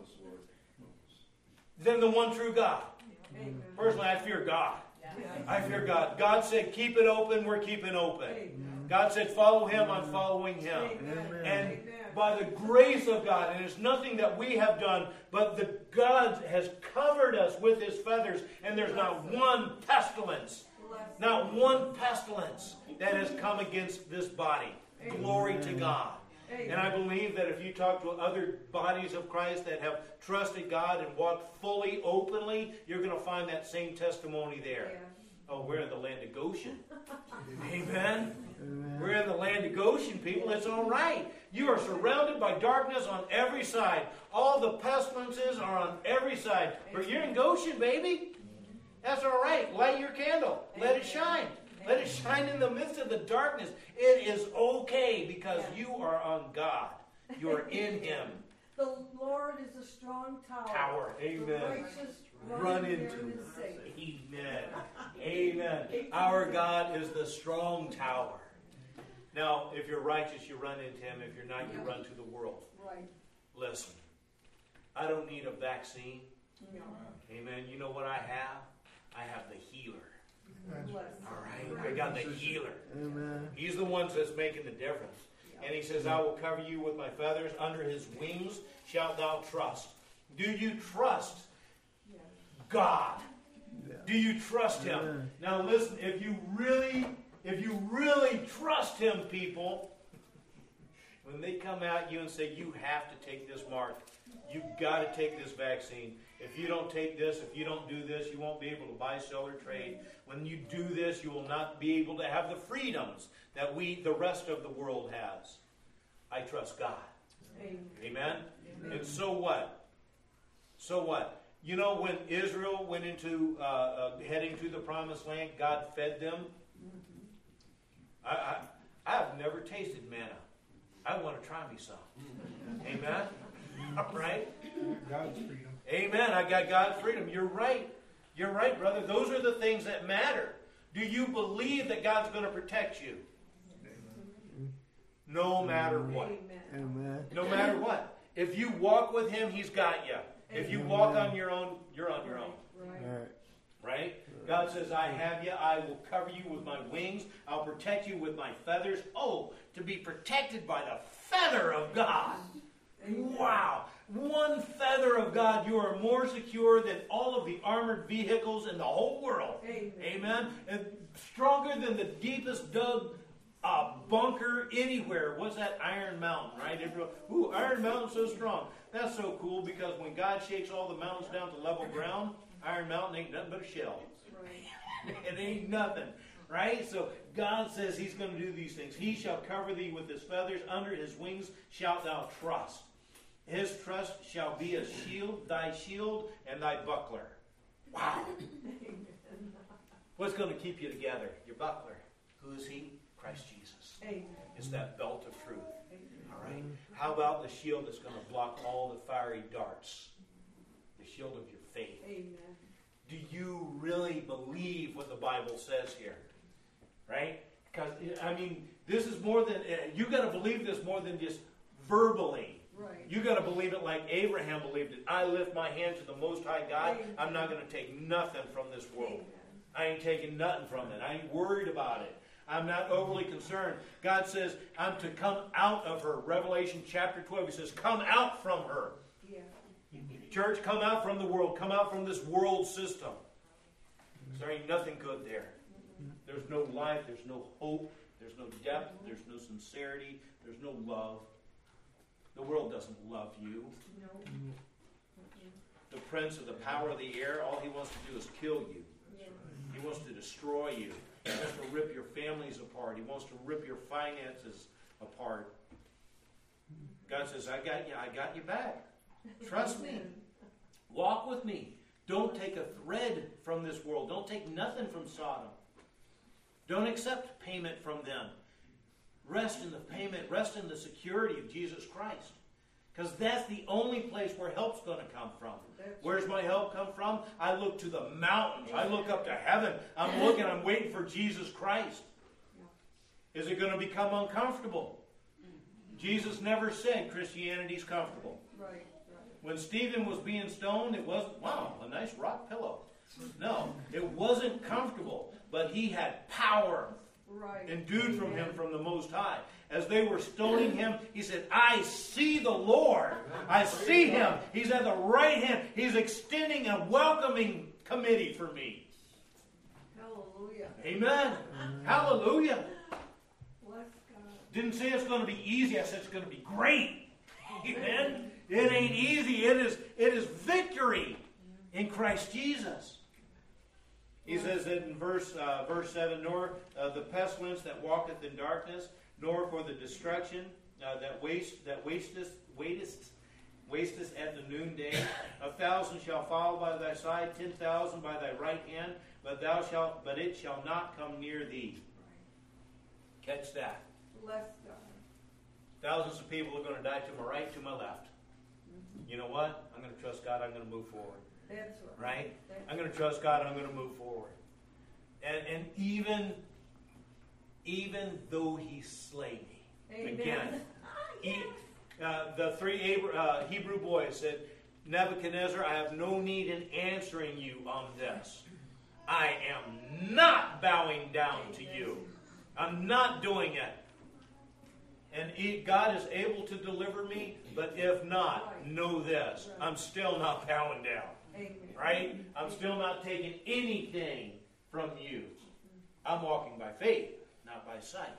than the one true God. Amen. Personally, I fear God. I fear God. God said, keep it open, we're keeping open. Amen. God said, follow Him, I'm following Him. Amen. And Amen. By the grace of God, and it's nothing that we have done, but the God has covered us with His feathers, and there's not one pestilence, not one pestilence that has come against this body. Amen. Glory to God. Amen. And I believe that if you talk to other bodies of Christ that have trusted God and walked fully, openly, you're going to find that same testimony there. Yeah. Oh, we're in the land of Goshen. Amen. Amen. We're in the land of Goshen, people. It's all right. You are surrounded by darkness on every side. All the pestilences are on every side. But you're in Goshen, baby. That's all right. Light your candle. Let it shine. Let it shine in the midst of the darkness. It is okay because you are on God. You are in Him. The Lord is a strong tower. Tower. Amen. The righteous run, run into it. Amen. Amen. Our God is the strong tower. Now, if you're righteous, you run into Him. If you're not, you run to the world. Right. Listen, I don't need a vaccine. No. Amen. You know what I have? I have the healer. All right. I got the healer. Amen. He's the one that's making the difference. And He says, I will cover you with my feathers. Under His wings shalt thou trust. Do you trust God? Do you trust Him? Amen. Now listen, if you really, if you really trust Him, people, when they come at you and say, you have to take this mark, you've got to take this vaccine. If you don't take this, if you don't do this, you won't be able to buy, sell, or trade. When you do this, you will not be able to have the freedoms that we, the rest of the world has. I trust God. Amen. Amen? Amen. And so what? So what? You know, when Israel went into uh, uh, heading to the promised land, God fed them. I, I, I have never tasted manna. I want to try me some. Amen? All right? God's freedom. Amen. I got God's freedom. You're right. You're right, brother. Those are the things that matter. Do you believe that God's going to protect you? No matter what. Amen. No matter what. If you walk with Him, He's got you. If you walk on your own, you're on your own. Right. Right? God says, I have you. I will cover you with my wings. I'll protect you with my feathers. Oh, to be protected by the feather of God. Wow. One feather of God, you are more secure than all of the armored vehicles in the whole world. Amen. Amen. And stronger than the deepest dug uh, bunker anywhere. What's that? Iron Mountain, right? Everyone, ooh, Iron Mountain's so strong. That's so cool because when God shakes all the mountains down to level ground, Iron Mountain ain't nothing but a shell. Right. It ain't nothing. Right? So God says He's going to do these things. He shall cover thee with His feathers. Under His wings shalt thou trust. His trust shall be a shield, thy shield and thy buckler. Wow. What's going to keep you together? Your buckler. Who is He? Christ Jesus. Amen. It's that belt of truth. All right. How about the shield that's going to block all the fiery darts? The shield of your faith. Amen. Do you really believe what the Bible says here? Right? Because, I mean, this is more than, you got to believe this more than just verbally. Right. You got to believe it like Abraham believed it. I lift my hand to the Most High God. Amen. I'm not going to take nothing from this world. Amen. I ain't taking nothing from it. I ain't worried about it. I'm not overly concerned. God says, I'm to come out of her. Revelation chapter twelve, He says, come out from her. Yeah. Church, come out from the world. Come out from this world system. There ain't nothing good there. There's no life. There's no hope. There's no depth. There's no sincerity. There's no love. The world doesn't love you. No. The prince of the power of the air, all he wants to do is kill you. Yeah. He wants to destroy you. He wants to rip your families apart. He wants to rip your finances apart. God says, I got you. I got you back. Trust me. Walk with me. Don't take a thread from this world. Don't take nothing from Sodom. Don't accept payment from them. Rest in the payment. Rest in the security of Jesus Christ. Because that's the only place where help's going to come from. Where's my help come from? I look to the mountains. I look up to heaven. I'm looking, I'm waiting for Jesus Christ. Is it going to become uncomfortable? Jesus never said Christianity's comfortable. Right, right. When Stephen was being stoned, it wasn't, wow, a nice rock pillow. No, it wasn't comfortable, but he had power Right. endued from him from the Most High. As they were stoning him, he said, I see the Lord. I see him. He's at the right hand. He's extending a welcoming committee for me. Hallelujah. Amen. Hallelujah. Bless God. Didn't say it's going to be easy. I said it's going to be great. Amen. It ain't easy. It is, it is victory in Christ Jesus. He says that in verse uh, verse seven, nor uh, the pestilence that walketh in darkness, nor for the destruction uh, that waste that wasteth wasteth wasteth at the noonday. A thousand shall fall by thy side, ten thousand by thy right hand, but thou shalt but it shall not come near thee. Catch that. Bless God. Thousands of people are going to die to my right, to my left. You know what? I'm going to trust God. I'm going to move forward. That's right. Right? That's I'm going to trust God. I'm going to move forward. And and even even though He slay me, Amen. again, he, uh, the three Abra- uh, Hebrew boys said, Nebuchadnezzar, I have no need in answering you on this. I am not bowing down to you. I'm not doing it. And he, God is able to deliver me, but if not, know this. I'm still not bowing down. Amen. Right? I'm still not taking anything from you. I'm walking by faith, not by sight.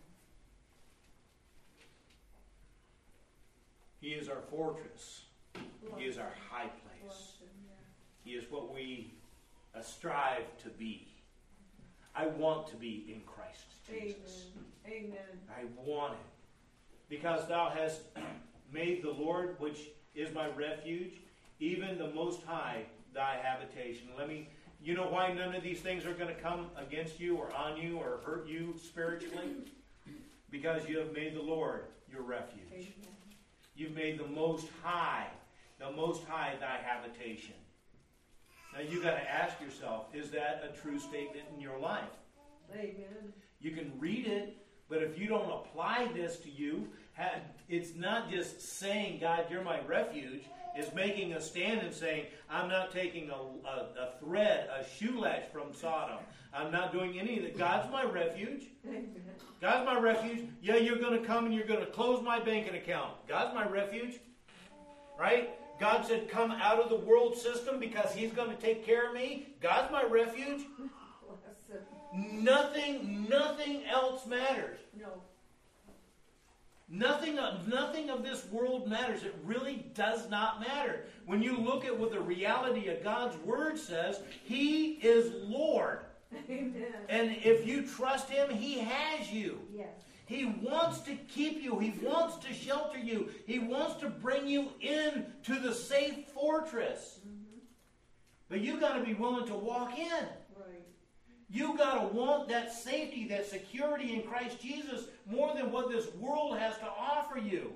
He is our fortress. He is our high place. He is what we uh, strive to be. I want to be in Christ Jesus. Amen. Amen. I want it. Because thou hast made the Lord, which is my refuge, even the Most High, thy habitation. Let me, you know why none of these things are going to come against you or on you or hurt you spiritually? Because you have made the Lord your refuge. Amen. You've made the Most High, the Most High thy habitation. Now you've got to ask yourself, is that a true statement in your life? Amen. You can read it, but if you don't apply this to you, it's not just saying, God, you're my refuge. It's making a stand and saying, I'm not taking a, a, a thread, a shoe latch from Sodom. I'm not doing any of that. God's my refuge. Amen. God's my refuge. Yeah, you're going to come and you're going to close my banking account. God's my refuge. Right? God said, come out of the world system because He's going to take care of me. God's my refuge. Bless Him. Nothing, nothing else matters. No. Nothing of, nothing of this world matters. It really does not matter. When you look at what the reality of God's Word says, He is Lord. Amen. And if you trust Him, He has you. Yes. He wants to keep you. He wants to shelter you. He wants to bring you in to the safe fortress. Mm-hmm. But you've got to be willing to walk in. Right. You got to want that safety, that security in Christ Jesus more than what this world has to offer you.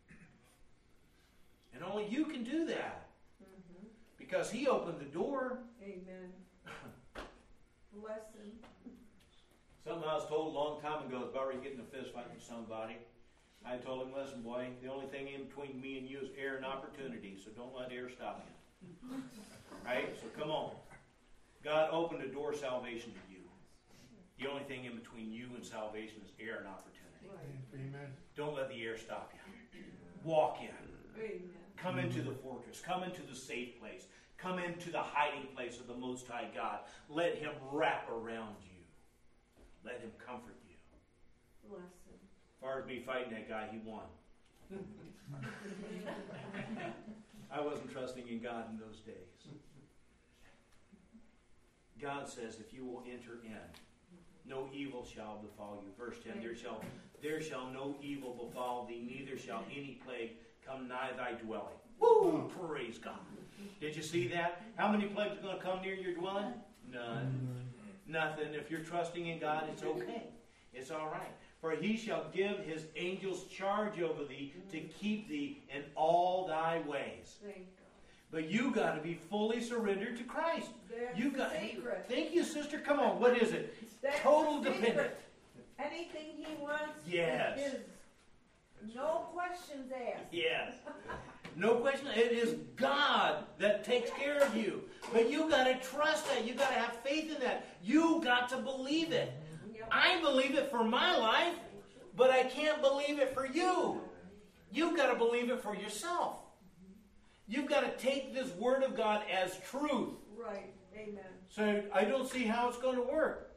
And only you can do that. Mm-hmm. Because He opened the door. Amen. Bless Him. Something I was told a long time ago is about getting in a fist fight with somebody. I told him, listen, boy, the only thing in between me and you is air and opportunity, so don't let air stop you. Right? So come on. God opened a door of salvation to you. The only thing in between you and salvation is air and opportunity. Right. Amen. Don't let the air stop you. Walk in. Amen. Come into the fortress. Come into the safe place. Come into the hiding place of the Most High God. Let Him wrap around you. Let Him comfort you. Bless Him. As far as me fighting that guy, he won. I wasn't trusting in God in those days. God says, if you will enter in, no evil shall befall you. Verse ten, there shall, there shall no evil befall thee, neither shall any plague come nigh thy dwelling. Woo! Praise God. Did you see that? How many plagues are going to come near your dwelling? None. Nothing. If you're trusting in God, it's okay. It's all right. For he shall give his angels charge over thee to keep thee in all thy ways. Thank God. But you got to be fully surrendered to Christ. That's You the got. secret. Thank you, sister. Come on. What is it? That's Total the secret. dependent. Anything he wants Yes. is his. No questions asked. Yes. No question. It is God that takes care of you. But you got to trust that. You got to have faith in that. You got to believe it. Yep. I believe it for my life, but I can't believe it for you. You've got to believe it for yourself. You've got to take this Word of God as truth. Right. Amen. So I don't see how it's going to work.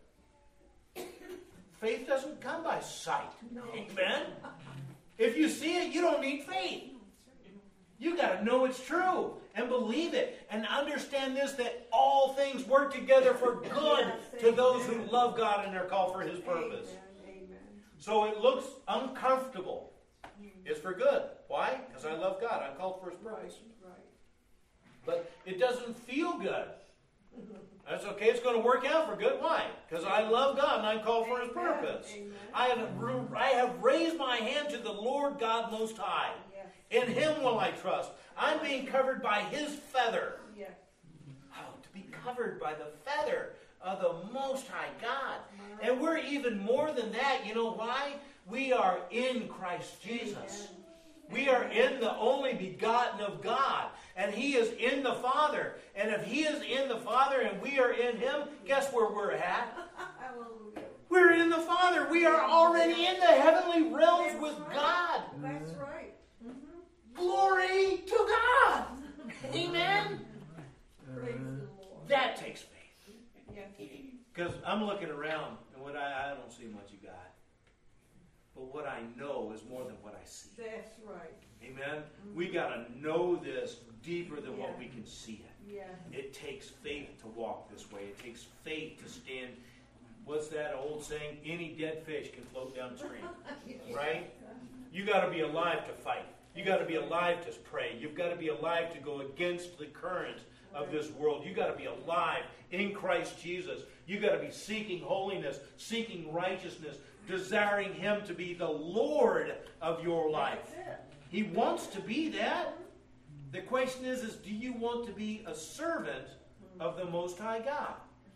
Faith doesn't come by sight. No. Amen? If you see it, you don't need faith. You got to know it's true and believe it and understand this, that all things work together for good Yes, to those amen. who love God and are called for His purpose. Amen. Amen. So it looks uncomfortable. It's for good. Why? Because I love God. I'm called for His Right. purpose. Right. But it doesn't feel good. That's okay. It's going to work out for good. Why? Because I love God and I'm called for His Amen. purpose. Amen. I have, I have raised my hand to the Lord God Most High. Yes. In Him will I trust. I'm being covered by His feather. Yes. Oh, to be covered by the feather of the Most High God. And we're even more than that. You know why? We are in Christ Jesus. We are in the only begotten of God. And He is in the Father. And if He is in the Father and we are in Him, guess where we're at? Hallelujah. We're in the Father. We are already in the heavenly realms That's with right. God. That's right. Mm-hmm. Glory to God. Amen. Praise the Lord. That takes faith. Yes. Because I'm looking around and what I, I don't see much you got. But what I know is more than what I see. That's right. Amen. We got to know this deeper than what we can see it. Yes. It takes faith to walk this way. It takes faith to stand. What's that old saying? Any dead fish can float downstream. Right? You got to be alive to fight. You got to be alive to pray. You've got to be alive to go against the current of this world. You got to be alive in Christ Jesus. You got to be seeking holiness, seeking righteousness, desiring Him to be the Lord of your life. That's it. He wants to be that. The question is, is do you want to be a servant of the Most High God?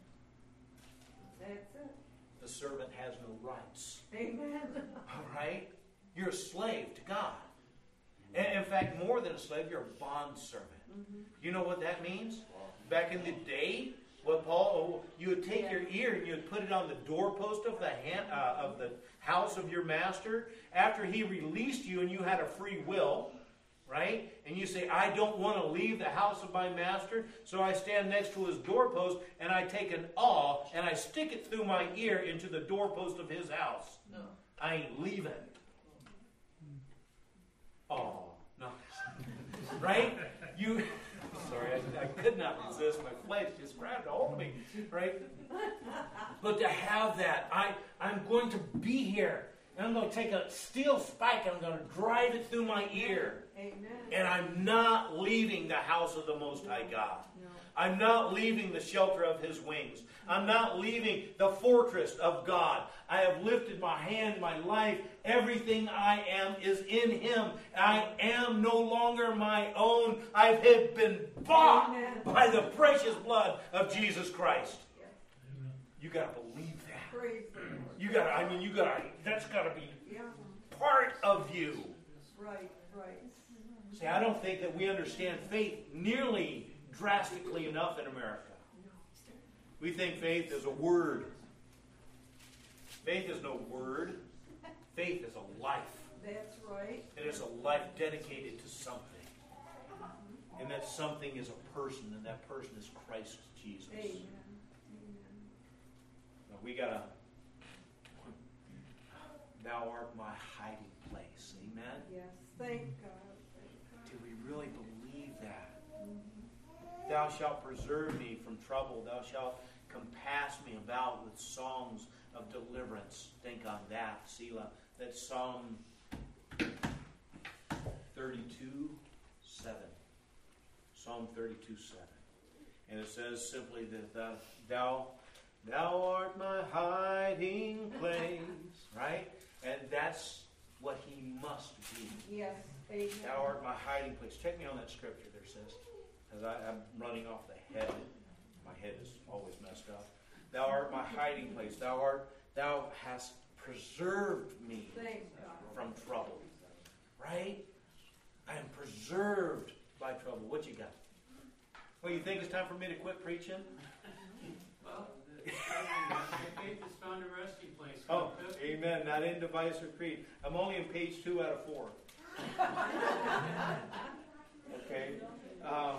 That's it. The servant has no rights. Amen. All right? You're a slave to God. And in fact, more than a slave, you're a bond servant. Mm-hmm. You know what that means? Back in the day, what Paul, oh, you would take Yeah. your ear and you would put it on the doorpost of the hand, uh, of the house of your master. After he released you and you had a free will, right? And you say, I don't want to leave the house of my master, so I stand next to his doorpost and I take an awl and I stick it through my ear into the doorpost of his house. No. I ain't leaving. Oh, no. Right? You, sorry, I, I could not resist. My flesh just grabbed a hold of me. Right? But to have that, I, I'm going to be here. And I'm going to take a steel spike and I'm going to drive it through my ear. Amen. And I'm not leaving the house of the Most High God. No. I'm not leaving the shelter of His wings. I'm not leaving the fortress of God. I have lifted my hand, my life. Everything I am is in Him. I am no longer my own. I have been bought Amen. by the precious blood of Jesus Christ. Yes. You got to believe that. Praise the Lord. You got to, I mean, you got to, that's got to be Yeah. part of you. Right. Right. See, I don't think that we understand faith nearly drastically enough in America. We think faith is a word. Faith is no word. Faith is a life. That's right. It is a life dedicated to something. And that something is a person, and that person is Christ Jesus. Amen. Amen. Now, we gotta, Thou art my hiding place. Amen? Yes. Thank God. Thank God. Do we really believe that? Thou shalt preserve me from trouble. Thou shalt compass me about with songs of deliverance. Think on that, Selah. That's Psalm thirty-two, seven. Psalm thirty-two, seven. And it says simply that thou, thou, thou art my hiding place. Right? That's what he must be. Yes. Amen. Thou art my hiding place. Check me on that scripture there, says. As I, I'm running off the head. My head is always messed up. Thou art my hiding place. Thou art, thou hast preserved me Thank God. from trouble. Right? I am preserved by trouble. What you got? Well, you think it's time for me to quit preaching? Well, the faith has found a resting place. Oh, amen. Not in device or creed. I'm only on page two out of four. Okay. Um,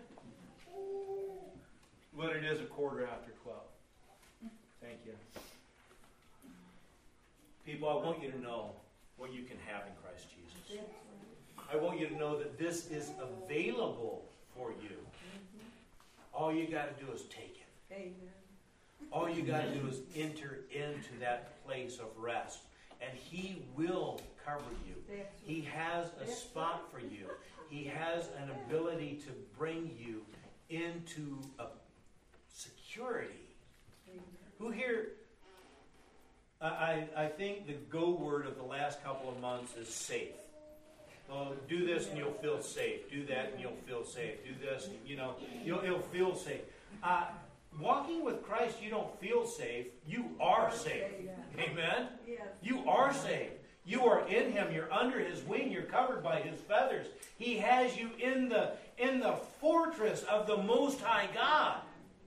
but it is a quarter after twelve. Thank you. People, I want you to know what you can have in Christ Jesus. I want you to know that this is available for you. All you got to do is take it. Amen. All you got to do is enter into that place of rest. And He will cover you. He has a spot for you. He has an ability to bring you into a security. Who here, I, I think the go word of the last couple of months is safe. Oh, do this and you'll feel safe. Do that and you'll feel safe. Do this, and, you know, you'll, you'll feel safe. Uh, walking with Christ, you don't feel safe. You are safe. Amen? You are safe. You are in Him. You're under His wing. You're covered by His feathers. He has you in the, in the fortress of the Most High God.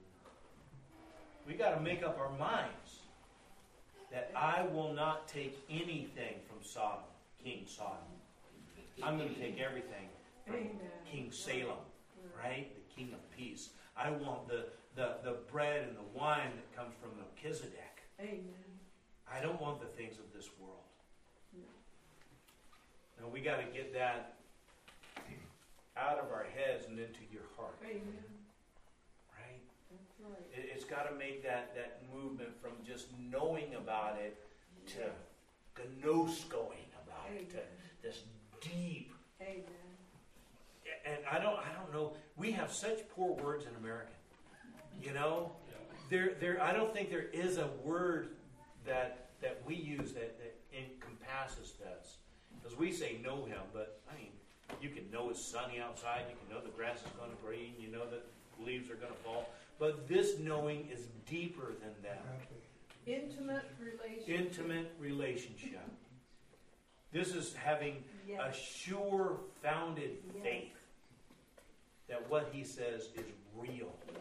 We got to make up our minds that I will not take anything from Sodom, King Sodom. I'm going to take everything from Amen. King Salem, right? The King of Peace. I want the, the, the bread and the wine that comes from Melchizedek. Amen. I don't want the things of this world. No. Now we got to get that out of our heads and into your heart. Amen. Right? That's right. It, it's got to make that, that movement from just knowing about it to gnos going about Amen. it, to this deep. Amen. And I don't I don't know, we have such poor words in American. You know? There there I don't think there is a word that that we use that, that encompasses this. Because we say know Him, but I mean, you can know it's sunny outside, you can know the grass is going to green, you know that leaves are going to fall. But this knowing is deeper than that. Intimate relationship. Intimate relationship. This is having yes. a sure founded yes. faith that what He says is real. Yes.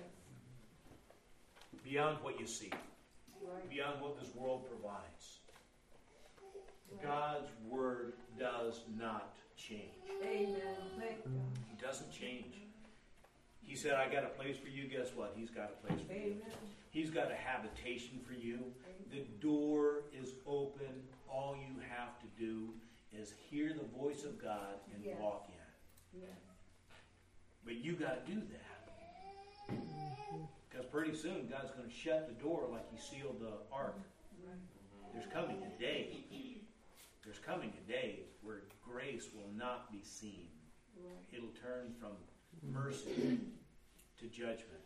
Beyond what you see. Right. Beyond what this world provides. Right. God's Word does not change. Amen. Thank God. He doesn't change. He said, I got a place for you. Guess what? He's got a place for Amen. you. He's got a habitation for you. Amen. The door is open. All you have to do is hear the voice of God and yes. walk in. Yes. But you got to do that. Because pretty soon God's going to shut the door like He sealed the ark. Right. There's coming a day. There's coming a day where grace will not be seen. Right. It'll turn from mercy to judgment.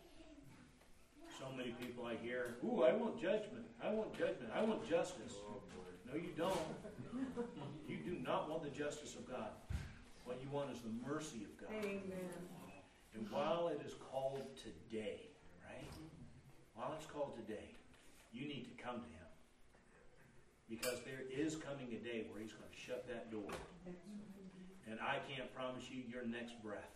So many people I hear, ooh, I want judgment. I want judgment. I want justice. No, you don't. You do not want the justice of God. What you want is the mercy of God. Amen. And while it is called today, right? While it's called today, you need to come to Him. Because there is coming a day where He's going to shut that door. And I can't promise you your next breath.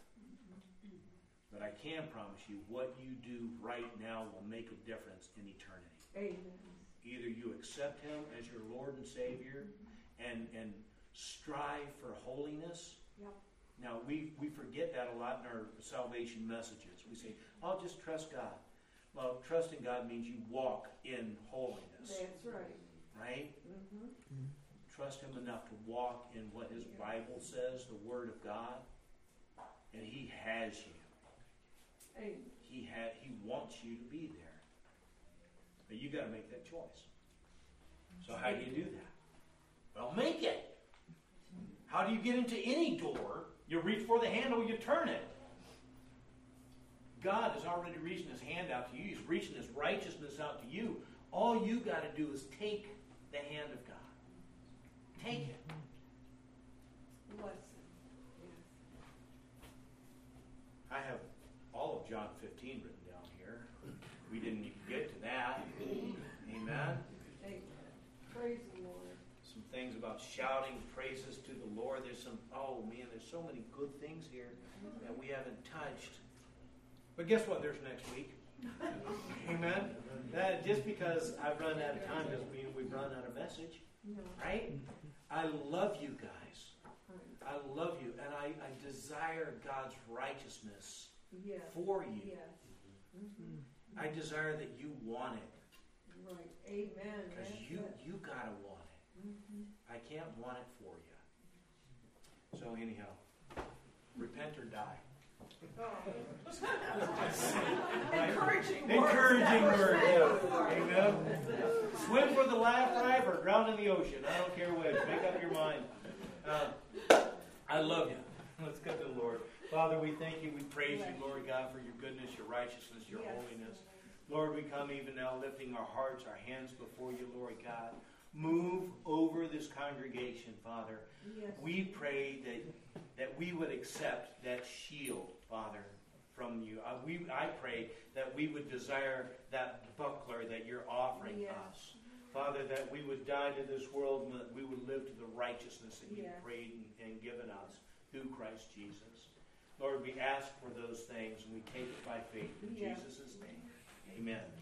But I can promise you what you do right now will make a difference in eternity. Amen. Either you accept Him as your Lord and Savior and, and strive for holiness. Yep. Now, we, we forget that a lot in our salvation messages. We say, I'll just trust God. Well, trusting God means you walk in holiness. That's right. Right? Mm-hmm. Trust Him enough to walk in what His Bible says, the Word of God. And He has you. Amen. He had, He wants you to be there. But you got to make that choice. So how do you do that? Well, make it. How do you get into any door? You reach for the handle, you turn it. God has already reached His hand out to you. He's reaching His righteousness out to you. All you got to do is take the hand of God. Take it. Bless him. Yes. I have all of John fifteen written down here. We didn't even get to that. Amen. Amen. Praise the Lord. Some things about shouting praises to the Lord. There's some, oh man, there's so many good things here that we haven't touched. But guess what? There's next week. Amen. That just because I've run out of time doesn't mean we've run out of message. No. Right? I love you guys. I love you, and I, I desire God's righteousness Yes. for you. Yes. Mm-hmm. I desire that you want it, Right. Amen. because That's you it. you gotta want it. Mhm. I can't want it for you. So anyhow, repent or die. Encouraging words. Encouraging that were word. said. Yeah. Amen. Swim for the laugh life or drown in the ocean. I don't care which. Make up your mind. Uh, I love you. Let's go to the Lord. Father, we thank you. We praise you, Lord God, for your goodness, your righteousness, your Yes. holiness. Lord, we come even now lifting our hearts, our hands before you, Lord God. Move over this congregation, Father. Yes. We pray that that we would accept that shield, Father, from you. Uh, we, I pray that we would desire that buckler that you're offering Yes. us. Father, that we would die to this world and that we would live to the righteousness that you've Yes. prayed and, and given us through Christ Jesus. Lord, we ask for those things and we take it by faith in Yes. Jesus' name. Amen.